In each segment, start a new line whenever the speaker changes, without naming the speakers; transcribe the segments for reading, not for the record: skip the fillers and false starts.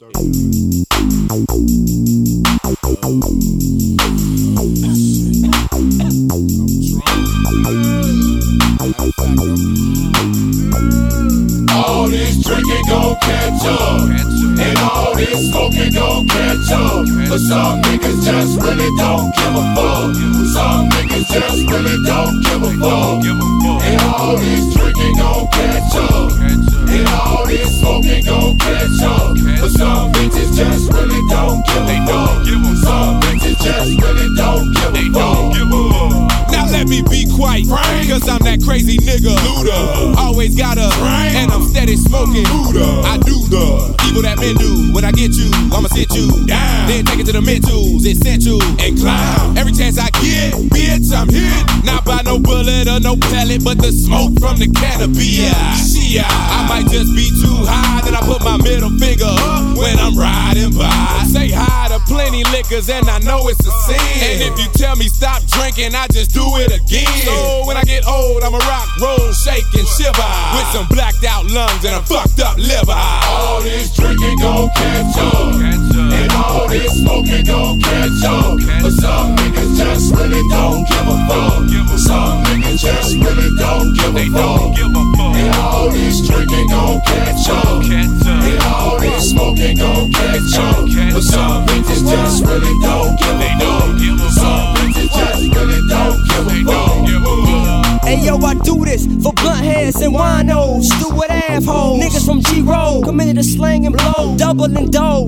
All this drinking gon' catch up, and all this smoking gon' catch up. But some niggas just really don't give a fuck. Some niggas just really don't give a fuck. And all this drinking gon' catch up, and all this smoking gon' catch up. But some bitches just really don't give a fuck. Some bitches just really don't give a fuck.
Now let me be quiet, cause I'm that crazy nigga. Luda. Always got a and I'm steady smoking. Luda. I do the evil that men do. When I get you, I'ma sit you down. Then take it to the mentals, essential, and clown. Every chance I get, bitch, I'm hit. Not by no bullet or no pellet, but the smoke from the canopy. I might just be too high, then I put my middle finger up when I'm riding by. Say hi to plenty liquors and I know it's a sin. And if you tell me stop drinking, I just do it again. So when I get old, I'ma rock, roll, shake, and shiver with some blacked out lungs and a fucked up liver.
All this drinking gon' catch up, and all this smoking gon' catch up. But some niggas just really don't give a fuck. Some niggas just really don't give a fuck. And all this drinking gon' catch up, and all this smoking gon' catch up. But some bitches just really don't give a fuck. Some bitches just really don't give a fuck.
Hey yo, I do this for blunt heads and winos, stupid assholes. Niggas from G-Roll, committed to slang and blow, doubling dough,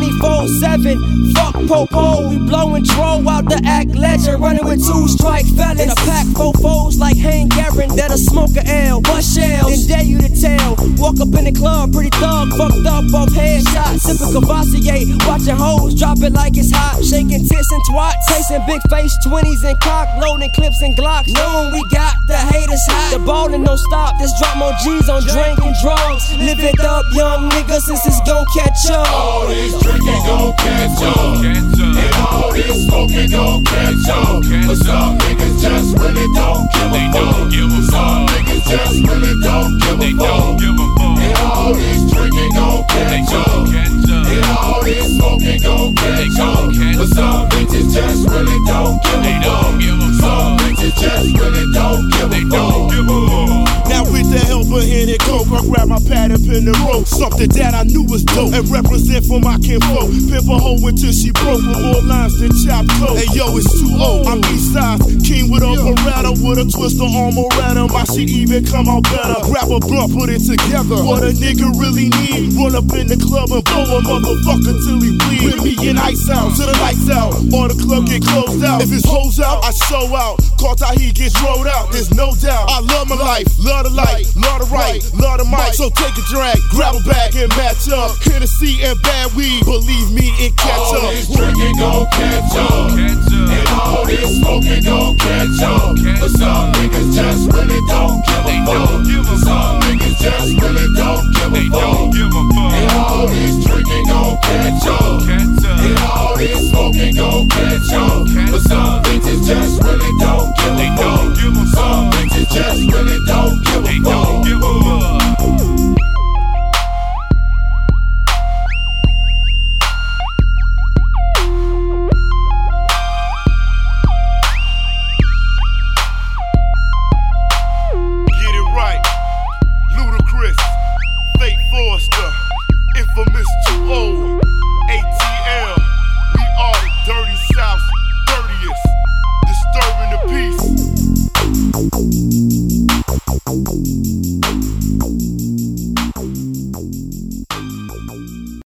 24/7. Fuck Popo, we blowing dro out the act legend, running with two strike fellas. A pack fofos like Hank Aaron that'll smoke a L, bust shells, then dare you to tell. Walk up in the club, pretty thug, fucked up off headshots, sipping Cavassier, watching hoes drop it like it's hot, shaking tits and twats, tasting big face 20s and cock, loading clips and Glocks. Knowing we got the haters hot, the ballin' don't stop. Just drop more G's on drink and drugs. Live it up, young niggas, since it's gon' catch up.
All this drinking gon' catch up, and all this smoking gon' catch up. But some niggas just really don't give a fuck. Some niggas just really don't give a fuck. And all this drinking gon' catch up, and all this smoking gon' catch up. But some bitches just really don't give a fuck. Some bitches just really don't give a fuck.
Now with the help of Henny Coke, I grab my pad and pin the rope. Something that I knew was dope and represent for my kinfolk. Pimp a hoe until she broke with more lines than chopped coke. Hey yo, it's too old. I'm east side, king with a Beretta, with a twist of arm around him. Why she even come out better? Grab a blunt, put it together. What a nigga really need? Run up in the club and blow a motherfucker till he bleed. With me and ice out till the lights out, or the club get closed out. If it's hoes out, I show out. Caught how he gets rolled out. There's no doubt. I love my life, love the light, love the right, love the mic. So take a drag, grab a bag and match up. Hennessy and bad weed, believe me, it catch up.
All this drinking gon' catch up, and all this smoking gon' catch up. But some niggas just really don't give a fuck. Some niggas just really don't give a fuck. And all this